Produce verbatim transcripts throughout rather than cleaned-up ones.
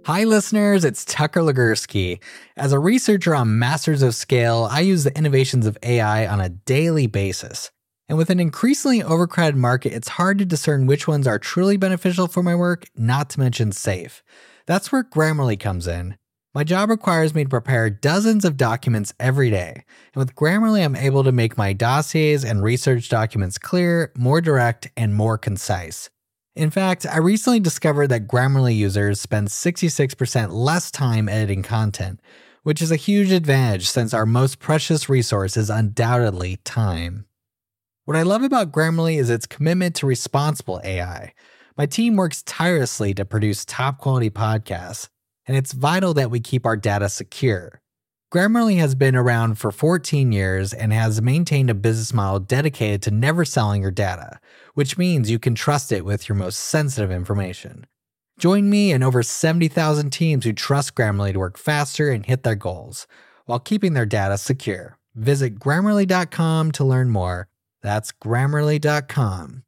Hi listeners, it's Tucker Legursky. As a researcher on Masters of Scale, I use the innovations of A I on a daily basis. And with an increasingly overcrowded market, it's hard to discern which ones are truly beneficial for my work, not to mention safe. That's where Grammarly comes in. My job requires me to prepare dozens of documents every day. And with Grammarly, I'm able to make my dossiers and research documents clear, more direct, and more concise. In fact, I recently discovered that Grammarly users spend sixty-six percent less time editing content, which is a huge advantage since our most precious resource is undoubtedly time. What I love about Grammarly is its commitment to responsible A I. My team works tirelessly to produce top-quality podcasts, and it's vital that we keep our data secure. Grammarly has been around for fourteen years and has maintained a business model dedicated to never selling your data, which means you can trust it with your most sensitive information. Join me and over seventy thousand teams who trust Grammarly to work faster and hit their goals, while keeping their data secure. Visit Grammarly dot com to learn more. That's Grammarly dot com.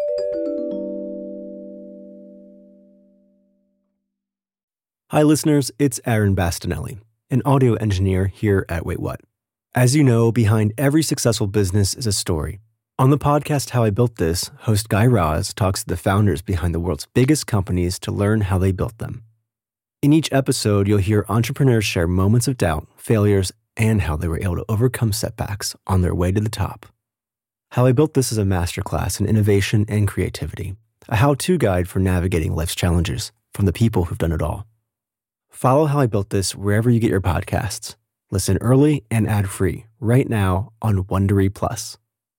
Hi listeners, it's Aaron Bastinelli, an audio engineer here at Wait What. As you know, behind every successful business is a story. On the podcast How I Built This, host Guy Raz talks to the founders behind the world's biggest companies to learn how they built them. In each episode, you'll hear entrepreneurs share moments of doubt, failures, and how they were able to overcome setbacks on their way to the top. How I Built This is a masterclass in innovation and creativity, a how-to guide for navigating life's challenges from the people who've done it all. Follow How I Built This wherever you get your podcasts. Listen early and ad-free right now on Wondery Plus.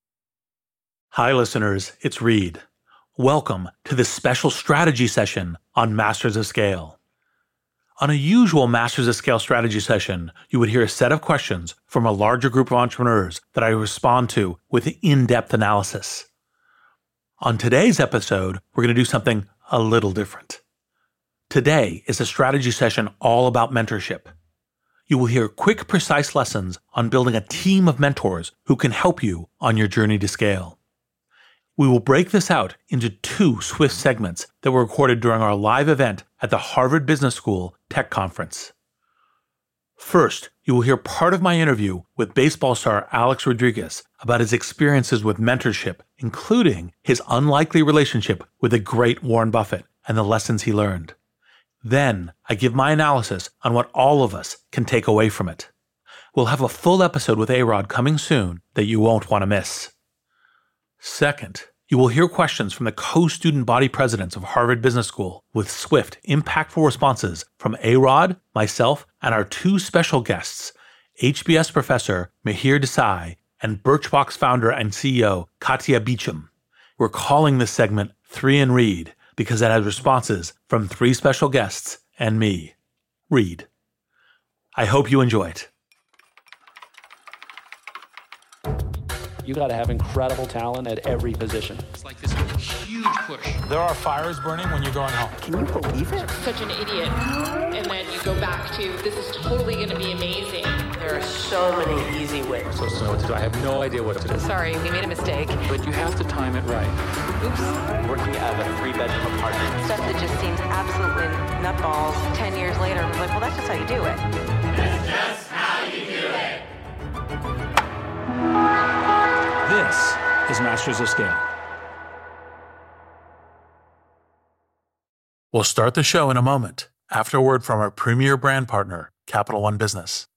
Hi, listeners. It's Reed. Welcome to this special strategy session on Masters of Scale. On a usual Masters of Scale strategy session, you would hear a set of questions from a larger group of entrepreneurs that I respond to with in-depth analysis. On today's episode, we're going to do something a little different. Today is a strategy session all about mentorship. You will hear quick, precise lessons on building a team of mentors who can help you on your journey to scale. We will break this out into two swift segments that were recorded during our live event at the Harvard Business School Tech Conference. First, you will hear part of my interview with baseball star Alex Rodriguez about his experiences with mentorship, including his unlikely relationship with the great Warren Buffett and the lessons he learned. Then, I give my analysis on what all of us can take away from it. We'll have a full episode with A-Rod coming soon that you won't want to miss. Second, you will hear questions from the co-student body presidents of Harvard Business School with swift, impactful responses from A-Rod, myself, and our two special guests, H B S professor Mihir Desai and Birchbox founder and C E O Katya Beecham. We're calling this segment Three and Read because it has responses from three special guests and me, Reed. I hope you enjoy it. You got to have incredible talent at every position. It's like this huge push. There are fires burning when you're going home. Can you believe it? Such an idiot. And then you go back to, this is totally going to be amazing. There are so many easy ways. So to know what to do. I have no idea what to do. Sorry, we made a mistake. But you have to time it right. Oops. Working out of a three-bedroom apartment. Stuff that just seems absolutely nutballs. Ten years later, I was like, well, that's just how you do it. That's just how you do it. This is Masters of Scale. We'll start the show in a moment after a word from our premier brand partner, Capital One Business.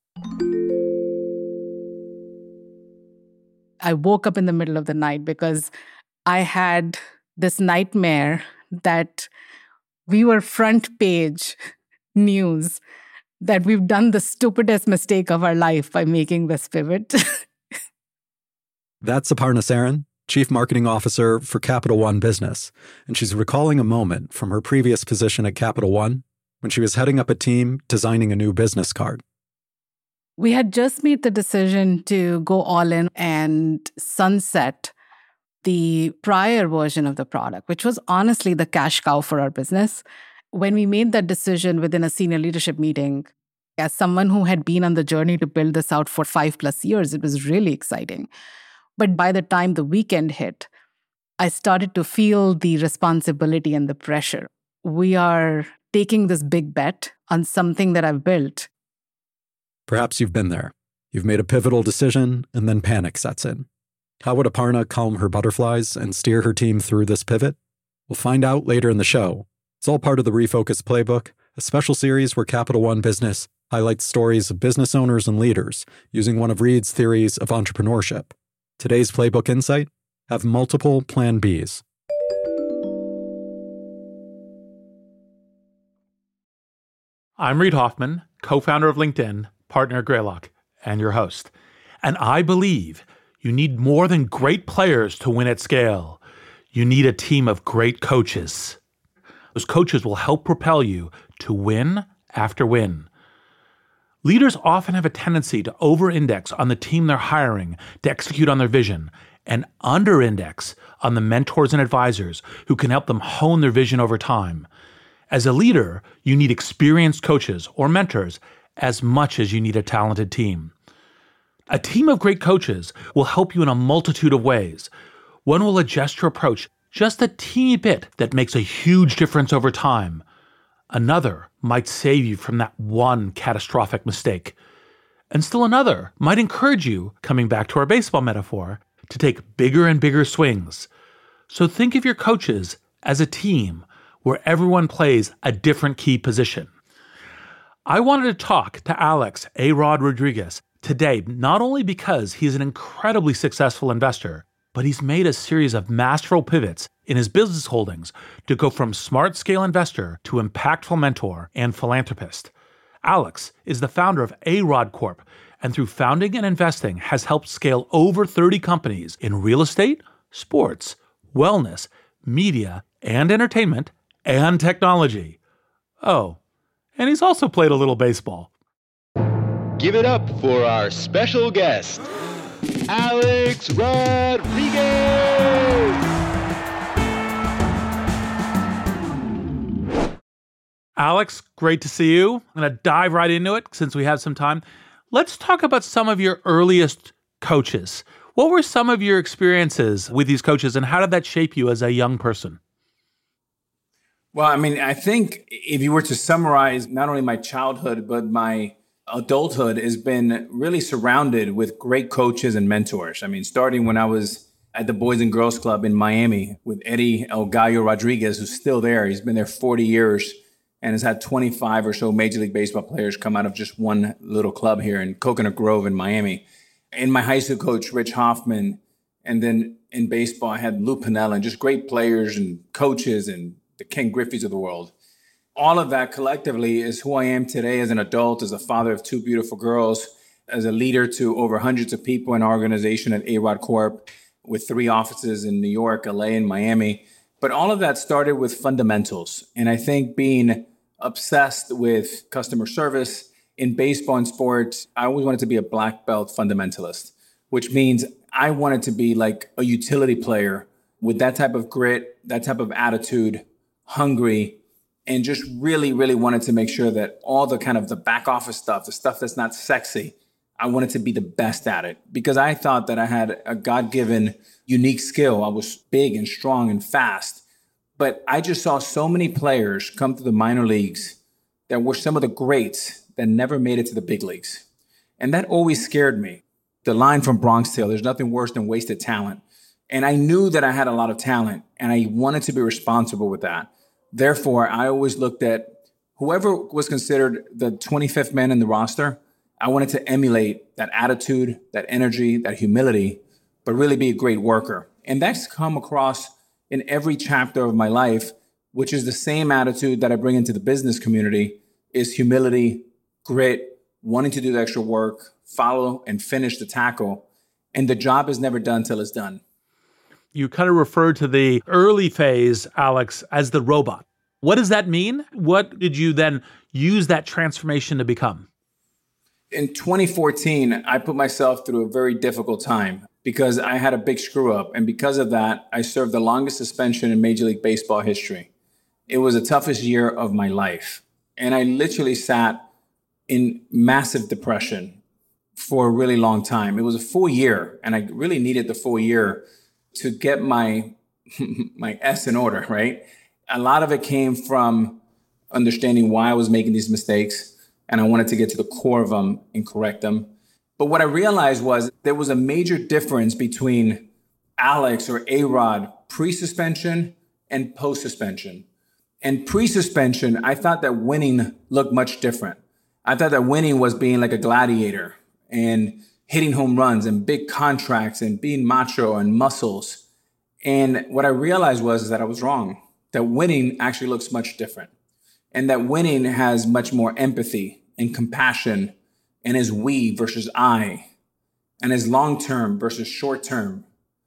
I woke up in the middle of the night because I had this nightmare that we were front page news, that we've done the stupidest mistake of our life by making this pivot. That's Aparna Saran, Chief Marketing Officer for Capital One Business, and she's recalling a moment from her previous position at Capital One when she was heading up a team designing a new business card. We had just made the decision to go all in and sunset the prior version of the product, which was honestly the cash cow for our business. When we made that decision within a senior leadership meeting, as someone who had been on the journey to build this out for five plus years, it was really exciting. But by the time the weekend hit, I started to feel the responsibility and the pressure. We are taking this big bet on something that I've built. Perhaps you've been there. You've made a pivotal decision, and then panic sets in. How would Aparna calm her butterflies and steer her team through this pivot? We'll find out later in the show. It's all part of the Refocus Playbook, a special series where Capital One Business highlights stories of business owners and leaders using one of Reid's theories of entrepreneurship. Today's Playbook Insight: have multiple Plan Bs. I'm Reid Hoffman, co-founder of LinkedIn, partner at Greylock, and your host. And I believe you need more than great players to win at scale. You need a team of great coaches. Those coaches will help propel you to win after win. Leaders often have a tendency to over-index on the team they're hiring to execute on their vision and under-index on the mentors and advisors who can help them hone their vision over time. As a leader, you need experienced coaches or mentors as much as you need a talented team. A team of great coaches will help you in a multitude of ways. One will adjust your approach just a teeny bit that makes a huge difference over time. Another might save you from that one catastrophic mistake. And still another might encourage you, coming back to our baseball metaphor, to take bigger and bigger swings. So think of your coaches as a team where everyone plays a different key position. I wanted to talk to Alex A-Rod Rodriguez today, not only because he's an incredibly successful investor, but he's made a series of masterful pivots in his business holdings to go from smart scale investor to impactful mentor and philanthropist. Alex is the founder of A-Rod Corp, and through founding and investing has helped scale over thirty companies in real estate, sports, wellness, media, and entertainment, and technology. Oh, and he's also played a little baseball. Give it up for our special guest, Alex Rodriguez! Alex, great to see you. I'm going to dive right into it since we have some time. Let's talk about some of your earliest coaches. What were some of your experiences with these coaches, and how did that shape you as a young person? Well, I mean, I think if you were to summarize not only my childhood, but my adulthood has been really surrounded with great coaches and mentors. I mean, starting when I was at the Boys and Girls Club in Miami with Eddie El Gallo Rodriguez, who's still there. He's been there forty years and has had twenty-five or so Major League Baseball players come out of just one little club here in Coconut Grove in Miami. And my high school coach, Rich Hoffman. And then in baseball, I had Lou Piniella, and just great players and coaches and the Ken Griffey's of the world. All of that collectively is who I am today as an adult, as a father of two beautiful girls, as a leader to over hundreds of people in our organization at A-Rod Corp, with three offices in New York, L A, and Miami. But all of that started with fundamentals. And I think being obsessed with customer service in baseball and sports, I always wanted to be a black belt fundamentalist, which means I wanted to be like a utility player with that type of grit, that type of attitude, hungry, and just really, really wanted to make sure that all the kind of the back office stuff, the stuff that's not sexy, I wanted to be the best at it because I thought that I had a God-given unique skill. I was big and strong and fast, but I just saw so many players come to the minor leagues that were some of the greats that never made it to the big leagues. And that always scared me. The line from Bronx Tale, there's nothing worse than wasted talent. And I knew that I had a lot of talent and I wanted to be responsible with that. Therefore, I always looked at whoever was considered the twenty-fifth man in the roster. I wanted to emulate that attitude, that energy, that humility, but really be a great worker. And that's come across in every chapter of my life, which is the same attitude that I bring into the business community, is humility, grit, wanting to do the extra work, follow and finish the tackle. And the job is never done till it's done. You kind of referred to the early phase, Alex, as the robot. What does that mean? What did you then use that transformation to become? In twenty fourteen, I put myself through a very difficult time because I had a big screw up. And because of that, I served the longest suspension in Major League Baseball history. It was the toughest year of my life. And I literally sat in massive depression for a really long time. It was a full year, and I really needed the full year to get my my S in order, right? A lot of it came from understanding why I was making these mistakes. And I wanted to get to the core of them and correct them. But what I realized was there was a major difference between Alex or A-Rod pre-suspension and post-suspension. And pre-suspension, I thought that winning looked much different. I thought that winning was being like a gladiator and hitting home runs and big contracts and being macho and muscles. And what I realized was that I was wrong, that winning actually looks much different. And that winning has much more empathy and compassion and is we versus I and is long-term versus short-term.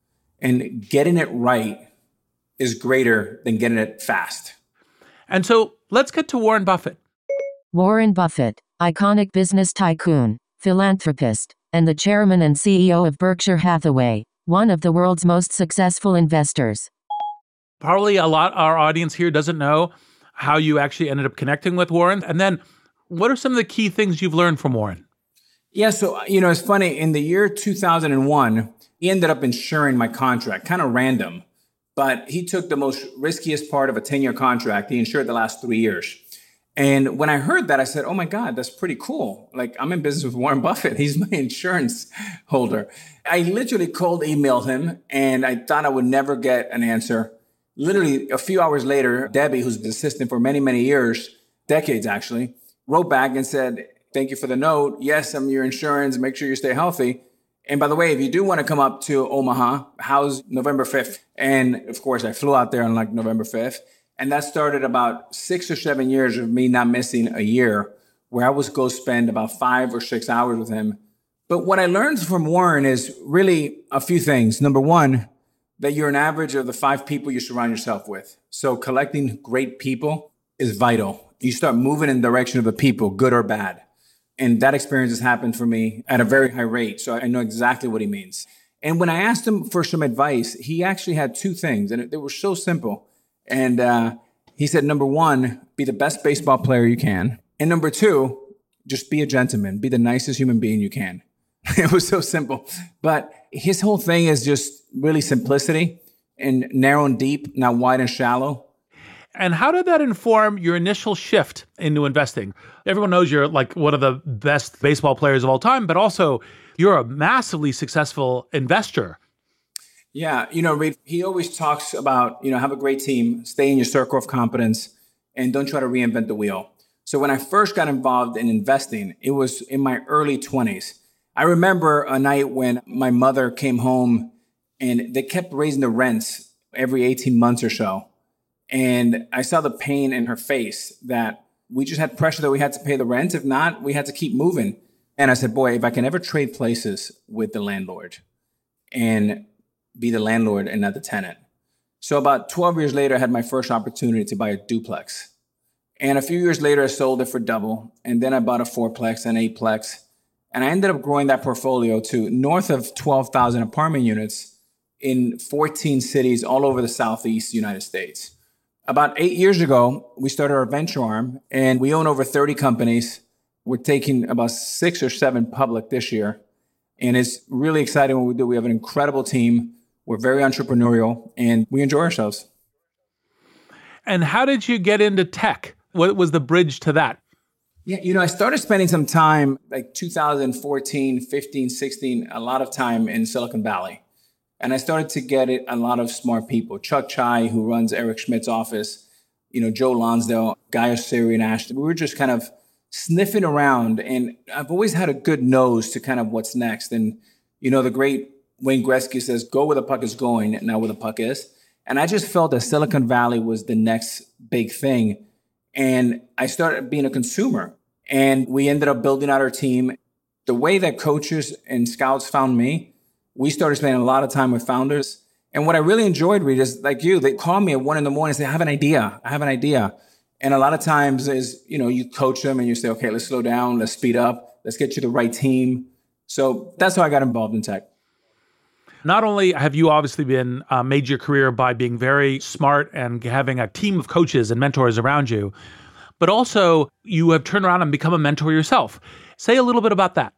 And getting it right is greater than getting it fast. And so let's get to Warren Buffett. Warren Buffett, iconic business tycoon, philanthropist, and the chairman and C E O of Berkshire Hathaway, one of the world's most successful investors. Probably a lot of our audience here doesn't know how you actually ended up connecting with Warren. And then what are some of the key things you've learned from Warren? Yeah, so, you know, it's funny. In the year two thousand one, he ended up insuring my contract, kind of random. But he took the most riskiest part of a ten-year contract. He insured the last three years. And when I heard that, I said, oh, my God, that's pretty cool. Like, I'm in business with Warren Buffett. He's my insurance holder. I literally cold emailed him, and I thought I would never get an answer. Literally, a few hours later, Debbie, who's the assistant for many, many years, decades actually, wrote back and said, thank you for the note. Yes, I'm your insurance. Make sure you stay healthy. And by the way, if you do want to come up to Omaha, how's November fifth? And of course, I flew out there on like November fifth. And that started about six or seven years of me not missing a year, where I was go spend about five or six hours with him. But what I learned from Warren is really a few things. Number one, that you're an average of the five people you surround yourself with. So collecting great people is vital. You start moving in the direction of the people, good or bad. And that experience has happened for me at a very high rate. So I know exactly what he means. And when I asked him for some advice, he actually had two things, and they were so simple. And uh, he said, number one, be the best baseball player you can. And number two, just be a gentleman, be the nicest human being you can. It was so simple. But his whole thing is just really simplicity and narrow and deep, not wide and shallow. And how did that inform your initial shift into investing? Everyone knows you're like one of the best baseball players of all time, but also you're a massively successful investor. Yeah, you know, Reed, he always talks about, you know, have a great team, stay in your circle of competence, and don't try to reinvent the wheel. So when I first got involved in investing, it was in my early twenties. I remember a night when my mother came home and they kept raising the rents every eighteen months or so. And I saw the pain in her face that we just had pressure that we had to pay the rent. If not, we had to keep moving. And I said, boy, if I can ever trade places with the landlord and be the landlord and not the tenant. So about twelve years later, I had my first opportunity to buy a duplex. And a few years later, I sold it for double. And then I bought a fourplex and eightplex. And I ended up growing that portfolio to north of twelve thousand apartment units in fourteen cities all over the Southeast United States. About eight years ago, we started our venture arm, and we own over thirty companies. We're taking about six or seven public this year. And it's really exciting what we do. We have an incredible team. We're very entrepreneurial, and we enjoy ourselves. And how did you get into tech? What was the bridge to that? Yeah, you know, I started spending some time, like two thousand fourteen, fifteen, sixteen, a lot of time in Silicon Valley. And I started to get it a lot of smart people. Chuck Chai, who runs Eric Schmidt's office, you know, Joe Lonsdale, Guy Oseary and Ashton. We were just kind of sniffing around. And I've always had a good nose to kind of what's next. And, you know, the great Wayne Gretzky says, go where the puck is going, not where the puck is. And I just felt that Silicon Valley was the next big thing. And I started being a consumer. And we ended up building out our team. The way that coaches and scouts found me, we started spending a lot of time with founders. And what I really enjoyed, Reed, is like you, they call me at one in the morning and say, I have an idea. I have an idea. And a lot of times is, you know, you coach them and you say, okay, let's slow down. Let's speed up. Let's get you the right team. So that's how I got involved in tech. Not only have you obviously been uh, made your career by being very smart and having a team of coaches and mentors around you, but also you have turned around and become a mentor yourself. Say a little bit about that.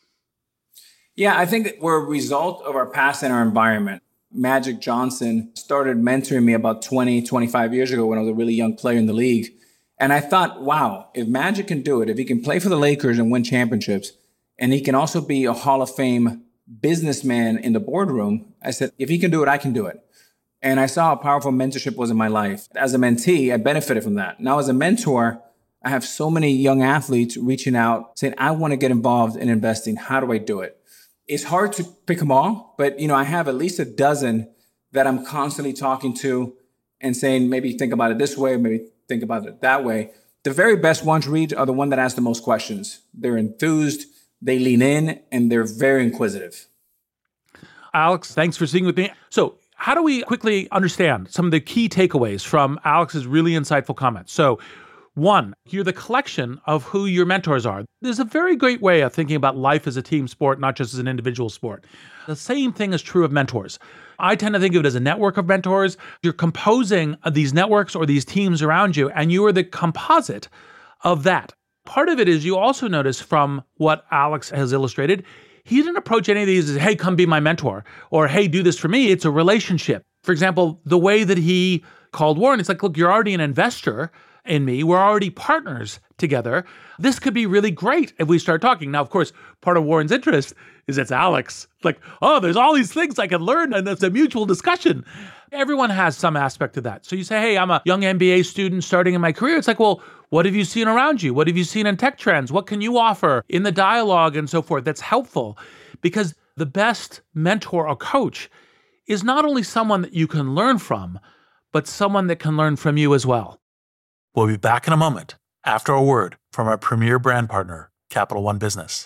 Yeah, I think we're a result of our past and our environment. Magic Johnson started mentoring me about twenty, twenty-five years ago when I was a really young player in the league. And I thought, wow, if Magic can do it, if he can play for the Lakers and win championships, and he can also be a Hall of Fame businessman in the boardroom, I said, if he can do it, I can do it. And I saw how powerful mentorship was in my life. As a mentee, I benefited from that. Now, as a mentor, I have so many young athletes reaching out saying, I want to get involved in investing. How do I do it? It's hard to pick them all, but you know, I have at least a dozen that I'm constantly talking to and saying, maybe think about it this way, maybe think about it that way. The very best ones, Reed, are the one that ask the most questions. They're enthused, they lean in, and they're very inquisitive. Alex, thanks for speaking with me. So how do we quickly understand some of the key takeaways from Alex's really insightful comments? So one, you're the collection of who your mentors are. There's a very great way of thinking about life as a team sport, not just as an individual sport. The same thing is true of mentors. I tend to think of it as a network of mentors. You're composing these networks or these teams around you, and you are the composite of that. Part of it is you also notice from what Alex has illustrated, he didn't approach any of these as, hey, come be my mentor, or hey, do this for me. It's a relationship. For example, the way that he called Warren, it's like, look, you're already an investor in me. We're already partners together. This could be really great if we start talking. Now, of course, part of Warren's interest is it's Alex. Like, oh, there's all these things I can learn, and it's a mutual discussion. Everyone has some aspect of that. So you say, hey, I'm a young M B A student starting in my career. It's like, well, what have you seen around you? What have you seen in tech trends? What can you offer in the dialogue and so forth that's helpful? Because the best mentor or coach is not only someone that you can learn from, but someone that can learn from you as well. We'll be back in a moment after a word from our premier brand partner, Capital One Business.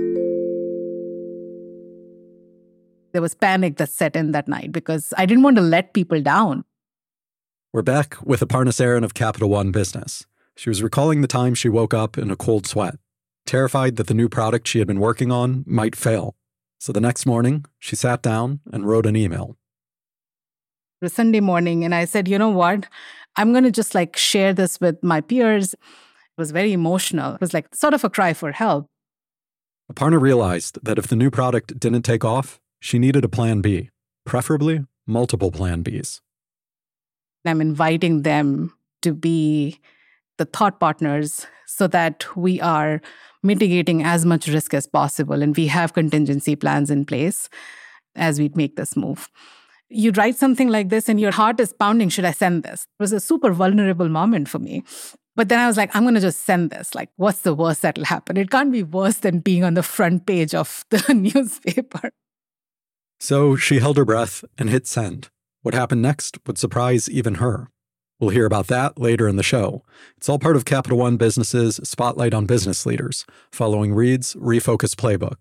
There was panic that set in that night because I didn't want to let people down. We're back with Aparna Saran of Capital One Business. She was recalling the time she woke up in a cold sweat, terrified that the new product she had been working on might fail. So the next morning, she sat down and wrote an email. It was Sunday morning, and I said, you know what? I'm going to just like share this with my peers. It was very emotional. It was like sort of a cry for help. Aparna realized that if the new product didn't take off, she needed a plan B, preferably multiple plan Bs. I'm inviting them to be the thought partners so that we are mitigating as much risk as possible and we have contingency plans in place as we make this move. You write something like this and your heart is pounding, should I send this? It was a super vulnerable moment for me. But then I was like, I'm going to just send this. Like, what's the worst that'll happen? It can't be worse than being on the front page of the newspaper. So she held her breath and hit send. What happened next would surprise even her. We'll hear about that later in the show. It's all part of Capital One Business's Spotlight on Business Leaders, following Reed's Refocus Playbook.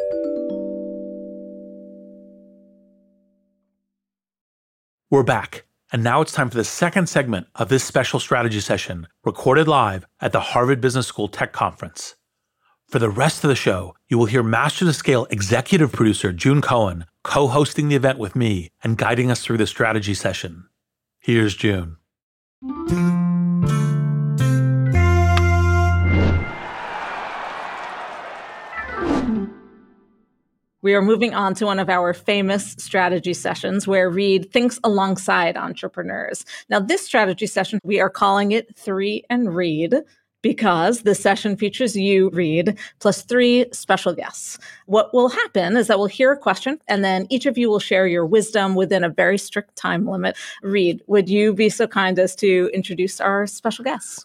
We're back, and now it's time for the second segment of this special strategy session, recorded live at the Harvard Business School Tech Conference. For the rest of the show, you will hear Masters of Scale executive producer June Cohen co-hosting the event with me and guiding us through the strategy session. Here's June. We are moving on to one of our famous strategy sessions where Reed thinks alongside entrepreneurs. Now, this strategy session, we are calling it Three and Reed because the session features you, Reed, plus three special guests. What will happen is that we'll hear a question, and then each of you will share your wisdom within a very strict time limit. Reed, would you be so kind as to introduce our special guests?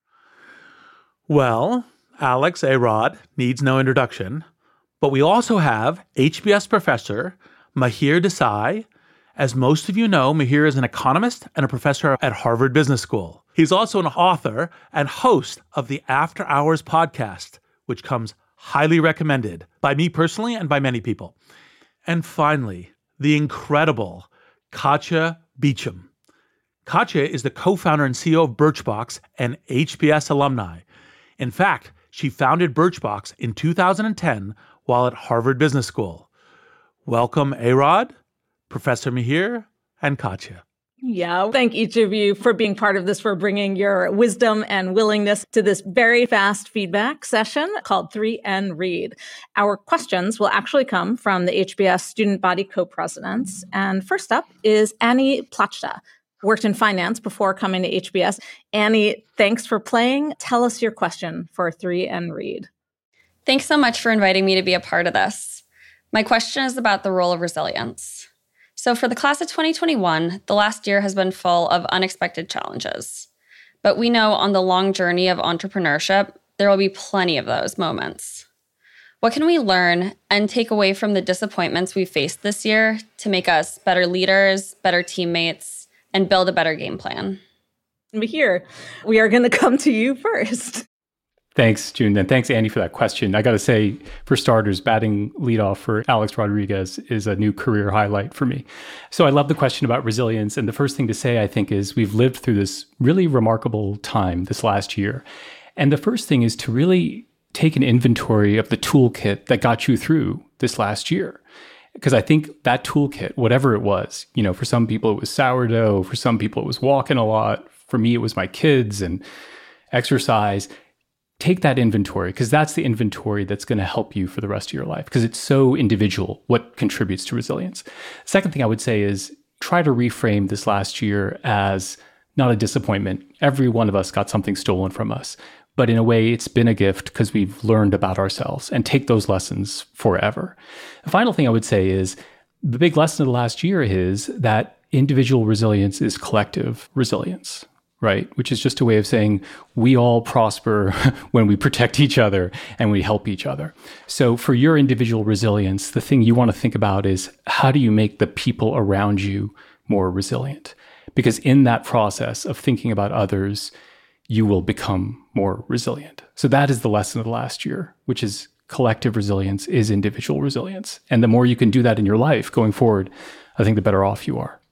Well, Alex A-Rod needs no introduction. But we also have H B S professor Mihir Desai. As most of you know, Mihir is an economist and a professor at Harvard Business School. He's also an author and host of the After Hours podcast, which comes highly recommended by me personally and by many people. And finally, the incredible Katja Beauchamp. Katja is the co-founder and C E O of Birchbox and H B S alumni. In fact, she founded Birchbox in two thousand ten while at Harvard Business School. Welcome, A-Rod, Professor Mihir, and Katja. Yeah, thank each of you for being part of this, for bringing your wisdom and willingness to this very fast feedback session called Three and Reed. Our questions will actually come from the H B S student body co-presidents. And first up is Annie Plachta, worked in finance before coming to H B S. Annie, thanks for playing. Tell us your question for three and Reed. Thanks so much for inviting me to be a part of this. My question is about the role of resilience. So for the class of twenty twenty-one, the last year has been full of unexpected challenges. But we know on the long journey of entrepreneurship, there will be plenty of those moments. What can we learn and take away from the disappointments we faced this year to make us better leaders, better teammates, and build a better game plan? Mihir, we are going to come to you first. Thanks, June, and thanks, Andy, for that question. I got to say, for starters, batting leadoff for Alex Rodriguez is a new career highlight for me. So I love the question about resilience. And the first thing to say, I think, is we've lived through this really remarkable time this last year. And the first thing is to really take an inventory of the toolkit that got you through this last year. Because I think that toolkit, whatever it was, you know, for some people it was sourdough, for some people it was walking a lot, for me it was my kids and exercise. Take that inventory, because that's the inventory that's going to help you for the rest of your life, because it's so individual what contributes to resilience. Second thing I would say is try to reframe this last year as not a disappointment. Every one of us got something stolen from us, but in a way it's been a gift because we've learned about ourselves, and take those lessons forever. The final thing I would say is the big lesson of the last year is that individual resilience is collective resilience. Right? Which is just a way of saying we all prosper when we protect each other and we help each other. So for your individual resilience, the thing you want to think about is how do you make the people around you more resilient? Because in that process of thinking about others, you will become more resilient. So that is the lesson of the last year, which is collective resilience is individual resilience. And the more you can do that in your life going forward, I think the better off you are.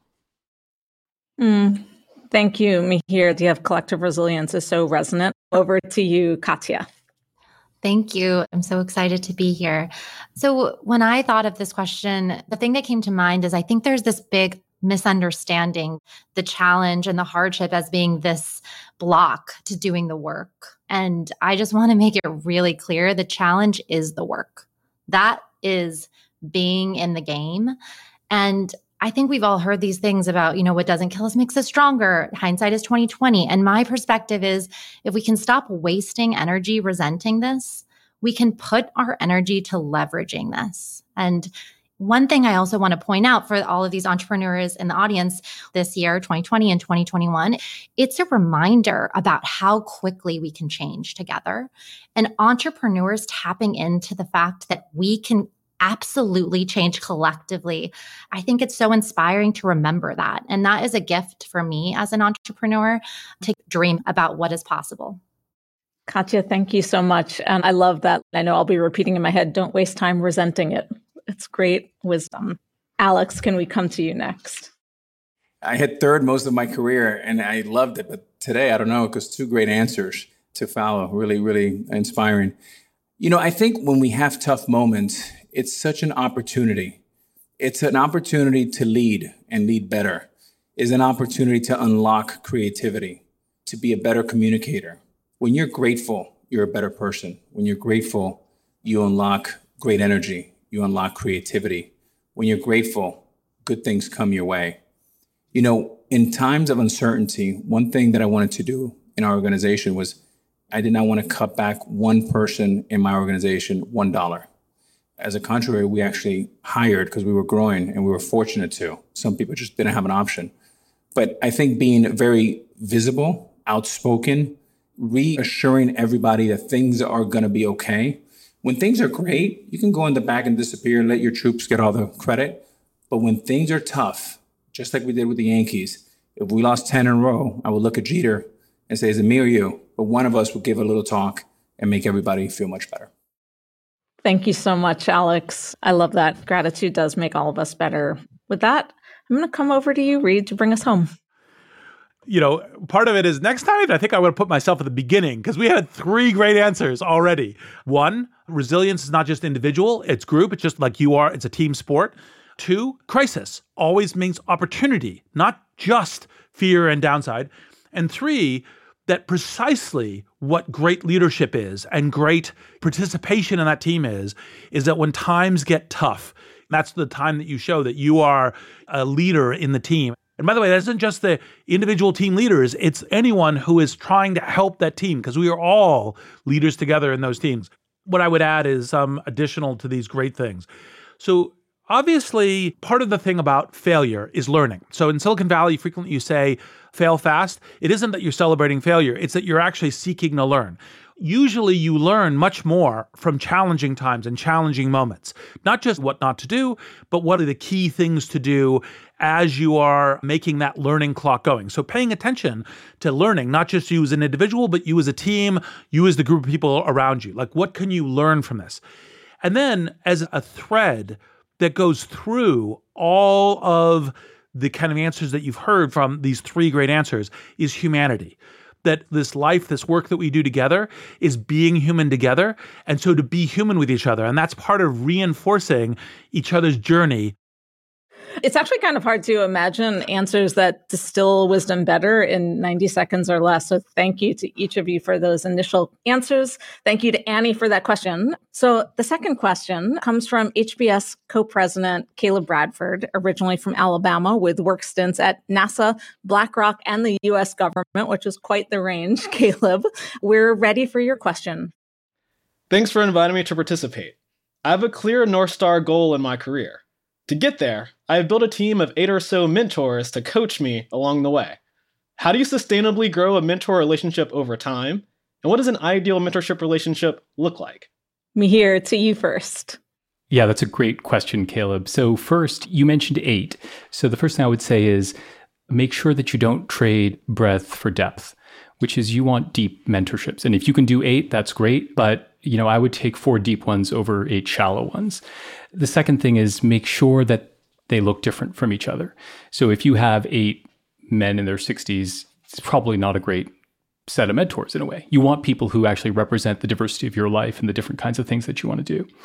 Mm. Thank you, Mihir. The of collective resilience is so resonant. Over to you, Katya. Thank you. I'm so excited to be here. So when I thought of this question, the thing that came to mind is I think there's this big misunderstanding, the challenge and the hardship as being this block to doing the work. And I just want to make it really clear, the challenge is the work. That is being in the game. And I think we've all heard these things about, you know, what doesn't kill us makes us stronger. Hindsight is twenty twenty. And my perspective is if we can stop wasting energy resenting this, we can put our energy to leveraging this. And one thing I also want to point out for all of these entrepreneurs in the audience this year, twenty twenty and twenty twenty-one, it's a reminder about how quickly we can change together. And entrepreneurs tapping into the fact that we can absolutely change collectively. I think it's so inspiring to remember that. And that is a gift for me as an entrepreneur to dream about what is possible. Katya, thank you so much. And I love that. I know I'll be repeating in my head, don't waste time resenting it. It's great wisdom. Alex, can we come to you next? I hit third most of my career and I loved it. But today, I don't know, because two great answers to follow. Really, really inspiring. You know, I think when we have tough moments, it's such an opportunity. It's an opportunity to lead and lead better. It's an opportunity to unlock creativity, to be a better communicator. When you're grateful, you're a better person. When you're grateful, you unlock great energy. You unlock creativity. When you're grateful, good things come your way. You know, in times of uncertainty, one thing that I wanted to do in our organization was I did not want to cut back one person in my organization one dollar. As a contrary, we actually hired because we were growing and we were fortunate to. Some people just didn't have an option. But I think being very visible, outspoken, reassuring everybody that things are going to be okay. When things are great, you can go in the back and disappear and let your troops get all the credit. But when things are tough, just like we did with the Yankees, if we lost ten in a row, I would look at Jeter and say, is it me or you? But one of us would give a little talk and make everybody feel much better. Thank you so much, Alex. I love that. Gratitude does make all of us better. With that, I'm going to come over to you, Reed, to bring us home. You know, part of it is next time, I think I would put myself at the beginning because we had three great answers already. One, resilience is not just individual, it's group. It's just like you are. It's a team sport. Two, crisis always means opportunity, not just fear and downside. And three, that precisely what great leadership is and great participation in that team is, is that when times get tough, that's the time that you show that you are a leader in the team. And by the way, that isn't just the individual team leaders. It's anyone who is trying to help that team, because we are all leaders together in those teams. What I would add is some additional to these great things. So obviously, part of the thing about failure is learning. So in Silicon Valley, frequently you say, fail fast. It isn't that you're celebrating failure. It's that you're actually seeking to learn. Usually you learn much more from challenging times and challenging moments, not just what not to do, but what are the key things to do as you are making that learning clock going. So paying attention to learning, not just you as an individual, but you as a team, you as the group of people around you. Like, what can you learn from this? And then as a thread that goes through all of the kind of answers that you've heard from these three great answers is humanity. That this life, this work that we do together is being human together. And so to be human with each other. And that's part of reinforcing each other's journey. It's actually kind of hard to imagine answers that distill wisdom better in ninety seconds or less. So thank you to each of you for those initial answers. Thank you to Annie for that question. So the second question comes from H B S co-president Caleb Bradford, originally from Alabama with work stints at NASA, BlackRock, and the U S government, which is quite the range. Caleb, we're ready for your question. Thanks for inviting me to participate. I have a clear North Star goal in my career. To get there, I have built a team of eight or so mentors to coach me along the way. How do you sustainably grow a mentor relationship over time? And what does an ideal mentorship relationship look like? Mihir, to you first. Yeah, that's a great question, Caleb. So first, you mentioned eight. So the first thing I would say is make sure that you don't trade breadth for depth, which is you want deep mentorships. And if you can do eight, that's great. But you know, I would take four deep ones over eight shallow ones. The second thing is make sure that they look different from each other. So if you have eight men in their sixties, it's probably not a great set of mentors in a way. You want people who actually represent the diversity of your life and the different kinds of things that you want to do.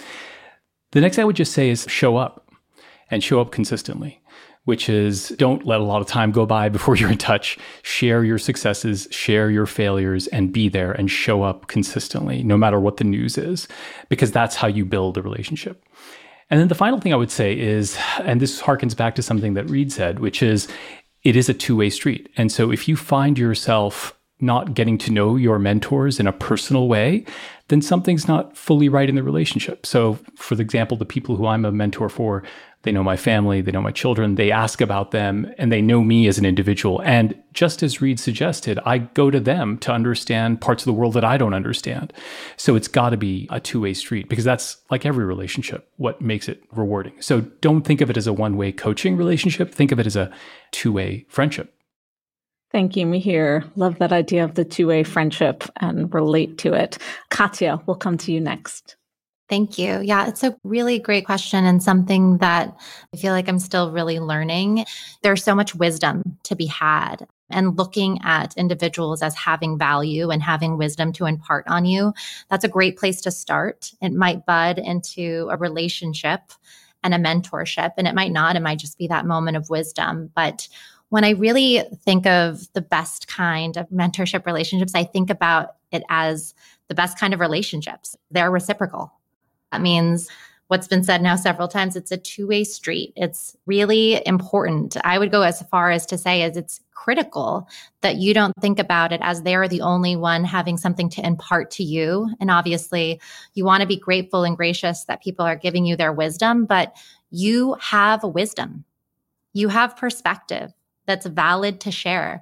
The next I would just say is show up and show up consistently, which is don't let a lot of time go by before you're in touch. Share your successes, share your failures, and be there and show up consistently, no matter what the news is, because that's how you build a relationship. And then the final thing I would say is, and this harkens back to something that Reed said, which is it is a two-way street. And so if you find yourself not getting to know your mentors in a personal way, then something's not fully right in the relationship. So for example, the people who I'm a mentor for, they know my family, they know my children, they ask about them, and they know me as an individual. And just as Reed suggested, I go to them to understand parts of the world that I don't understand. So it's got to be a two-way street, because that's, like every relationship, what makes it rewarding. So don't think of it as a one-way coaching relationship. Think of it as a two-way friendship. Thank you, Mihir. Love that idea of the two-way friendship and relate to it. Katya, we'll come to you next. Thank you. Yeah, it's a really great question and something that I feel like I'm still really learning. There's so much wisdom to be had, and looking at individuals as having value and having wisdom to impart on you. That's a great place to start. It might bud into a relationship and a mentorship, and it might not. It might just be that moment of wisdom. But when I really think of the best kind of mentorship relationships, I think about it as the best kind of relationships. They're reciprocal. That means what's been said now several times, it's a two-way street. It's really important. I would go as far as to say as it's critical that you don't think about it as they're the only one having something to impart to you. And obviously, you want to be grateful and gracious that people are giving you their wisdom, but you have wisdom. You have perspective that's valid to share.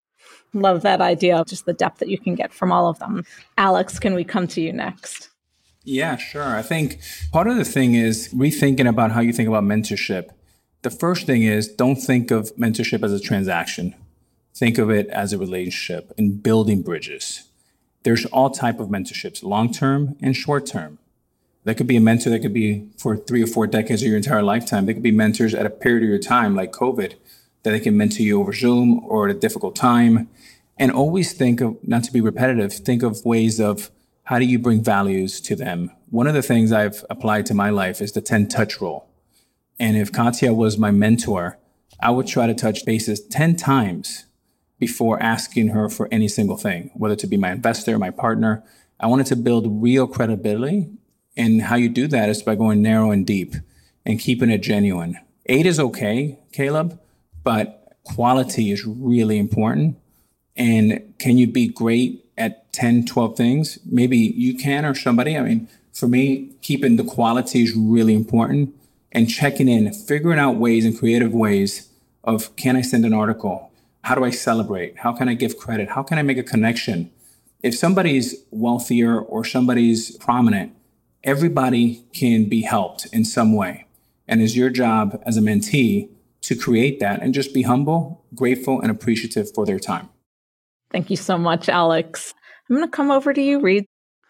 Love that idea of just the depth that you can get from all of them. Alex, can we come to you next? Yeah, sure. I think part of the thing is rethinking about how you think about mentorship. The first thing is don't think of mentorship as a transaction. Think of it as a relationship and building bridges. There's all type of mentorships, long-term and short-term. There could be a mentor that could be for three or four decades of your entire lifetime. There could be mentors at a period of your time, like COVID, that they can mentor you over Zoom or at a difficult time. And always think of, not to be repetitive, think of ways of how do you bring values to them? One of the things I've applied to my life is the ten touch rule. And if Katya was my mentor, I would try to touch bases ten times before asking her for any single thing, whether to be my investor, my partner. I wanted to build real credibility. And how you do that is by going narrow and deep and keeping it genuine. Eight is okay, Caleb, but quality is really important. And can you be great at ten, twelve things? Maybe you can or somebody. I mean, for me, keeping the quality is really important, and checking in, figuring out ways and creative ways of, can I send an article? How do I celebrate? How can I give credit? How can I make a connection? If somebody's wealthier or somebody's prominent, everybody can be helped in some way. And it's your job as a mentee to create that and just be humble, grateful, and appreciative for their time. Thank you so much, Alex. I'm going to come over to you, Reed.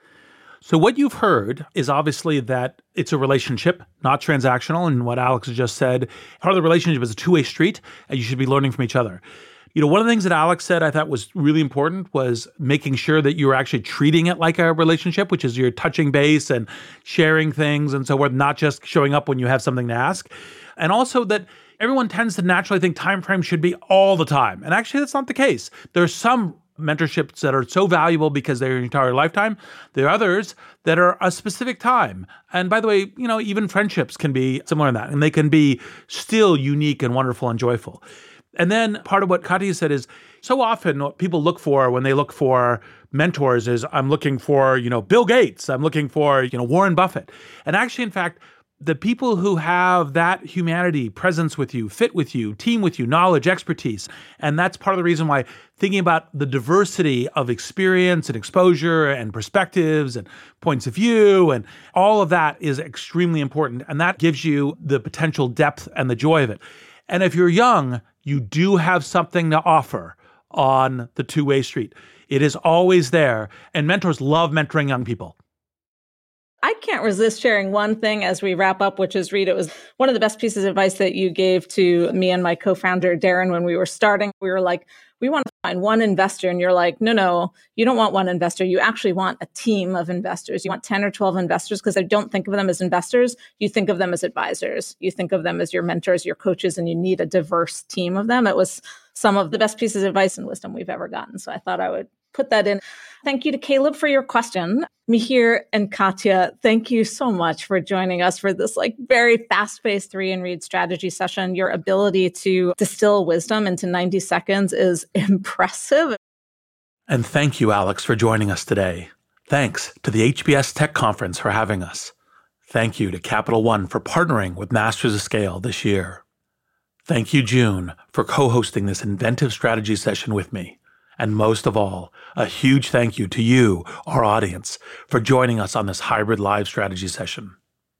So what you've heard is obviously that it's a relationship, not transactional. And what Alex just said, part of the relationship is a two-way street, and you should be learning from each other. You know, one of the things that Alex said I thought was really important was making sure that you were actually treating it like a relationship, which is you're touching base and sharing things and so forth, not just showing up when you have something to ask. And also that everyone tends to naturally think time frame should be all the time. And actually, that's not the case. There are some mentorships that are so valuable because they're your entire lifetime. There are others that are a specific time. And by the way, you know, even friendships can be similar in that, and they can be still unique and wonderful and joyful. And then part of what Katya said is, so often what people look for when they look for mentors is, I'm looking for, you know, Bill Gates, I'm looking for, you know, Warren Buffett. And actually, in fact, the people who have that humanity, presence with you, fit with you, team with you, knowledge, expertise. And that's part of the reason why thinking about the diversity of experience and exposure and perspectives and points of view and all of that is extremely important. And that gives you the potential depth and the joy of it. And if you're young, you do have something to offer on the two-way street. It is always there. And mentors love mentoring young people. I can't resist sharing one thing as we wrap up, which is, Reed, it was one of the best pieces of advice that you gave to me and my co-founder, Darren, when we were starting. We were like, we want to find one investor. And you're like, no, no, you don't want one investor. You actually want a team of investors. You want ten or twelve investors, because I don't think of them as investors. You think of them as advisors. You think of them as your mentors, your coaches, and you need a diverse team of them. It was some of the best pieces of advice and wisdom we've ever gotten. So I thought I would put that in. Thank you to Caleb for your question. Mihir and Katya, thank you so much for joining us for this like very fast-paced three and read strategy session. Your ability to distill wisdom into ninety seconds is impressive. And thank you, Alex, for joining us today. Thanks to the H B S Tech Conference for having us. Thank you to Capital One for partnering with Masters of Scale this year. Thank you, June, for co-hosting this inventive strategy session with me. And most of all, a huge thank you to you, our audience, for joining us on this hybrid live strategy session.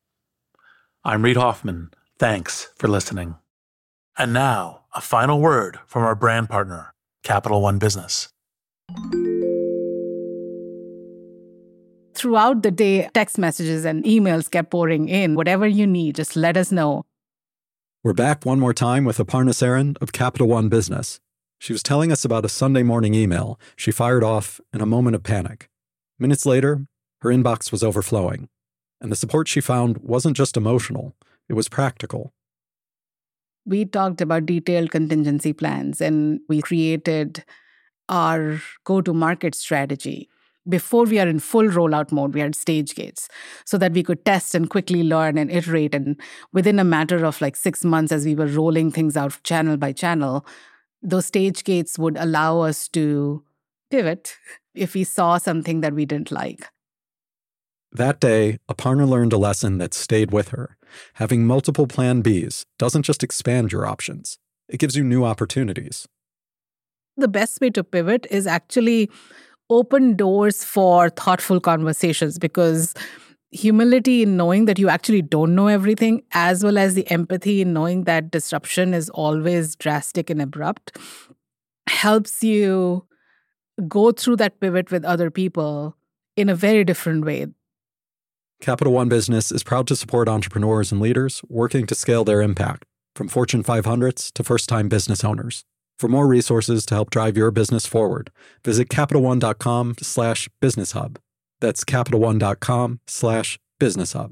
I'm Reid Hoffman. Thanks for listening. And now, a final word from our brand partner, Capital One Business. Throughout the day, text messages and emails kept pouring in. Whatever you need, just let us know. We're back one more time with Aparna Saran of Capital One Business. She was telling us about a Sunday morning email she fired off in a moment of panic. Minutes later, her inbox was overflowing, and the support she found wasn't just emotional, it was practical. We talked about detailed contingency plans, and we created our go-to-market strategy. Before we are in full rollout mode, we had stage gates so that we could test and quickly learn and iterate. And within a matter of like six months, as we were rolling things out channel by channel, those stage gates would allow us to pivot if we saw something that we didn't like. That day, Aparna learned a lesson that stayed with her. Having multiple plan Bs doesn't just expand your options. It gives you new opportunities. The best way to pivot is actually open doors for thoughtful conversations, because humility in knowing that you actually don't know everything, as well as the empathy in knowing that disruption is always drastic and abrupt, helps you go through that pivot with other people in a very different way. Capital One Business is proud to support entrepreneurs and leaders working to scale their impact, from Fortune five hundreds to first-time business owners. For more resources to help drive your business forward, visit CapitalOne.com slash Business Hub. That's CapitalOne.com slash Business Hub.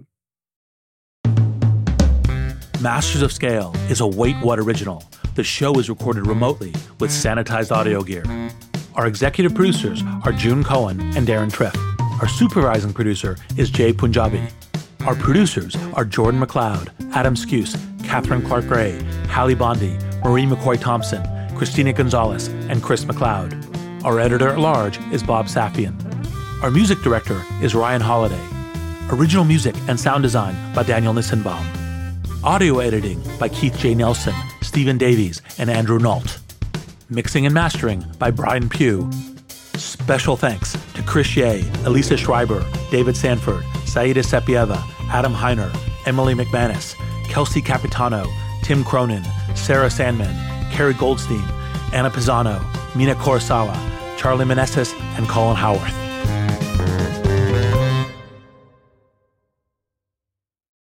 Masters of Scale is a Wait What original. The show is recorded remotely with sanitized audio gear. Our executive producers are June Cohen and Darren Triff. Our supervising producer is Jay Punjabi. Our producers are Jordan McLeod, Adam Skuse, Catherine Clark-Gray, Hallie Bondi, Marie McCoy-Thompson, Christina Gonzalez, and Chris McLeod. Our editor-at-large is Bob Safian. Our music director is Ryan Holiday. Original music and sound design by Daniel Nissenbaum. Audio editing by Keith J. Nelson, Stephen Davies, and Andrew Nault. Mixing and mastering by Brian Pugh. Special thanks to Chris Ye, Elisa Schreiber, David Sanford, Saida Sepieva, Adam Heiner, Emily McManus, Kelsey Capitano, Tim Cronin, Sarah Sandman, Carrie Goldstein, Anna Pisano, Mina Kurosawa, Charlie Meneses, and Colin Howarth.